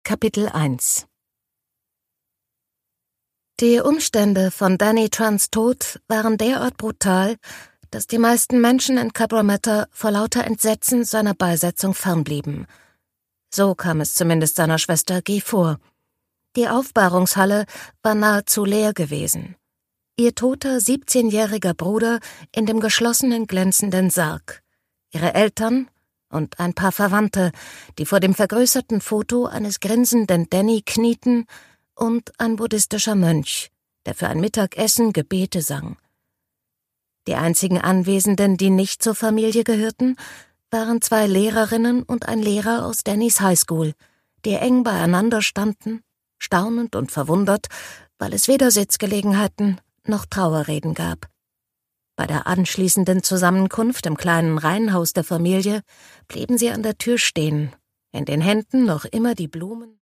Kapitel 1. Die Umstände von Danny Trunts Tod waren derart brutal, dass die meisten Menschen in Cabramatta vor lauter Entsetzen seiner Beisetzung fernblieben. So kam es zumindest seiner Schwester Guy vor. Die Aufbahrungshalle war nahezu leer gewesen. Ihr toter 17-jähriger Bruder in dem geschlossenen, glänzenden Sarg. Ihre Eltern und ein paar Verwandte, die vor dem vergrößerten Foto eines grinsenden Danny knieten, und ein buddhistischer Mönch, der für ein Mittagessen Gebete sang. Die einzigen Anwesenden, die nicht zur Familie gehörten, waren 2 Lehrerinnen und ein Lehrer aus Dannys Highschool, die eng beieinander standen, staunend und verwundert, weil es weder Sitzgelegenheiten noch Trauerreden gab. Bei der anschließenden Zusammenkunft im kleinen Reihenhaus der Familie blieben sie an der Tür stehen, in den Händen noch immer die Blumen.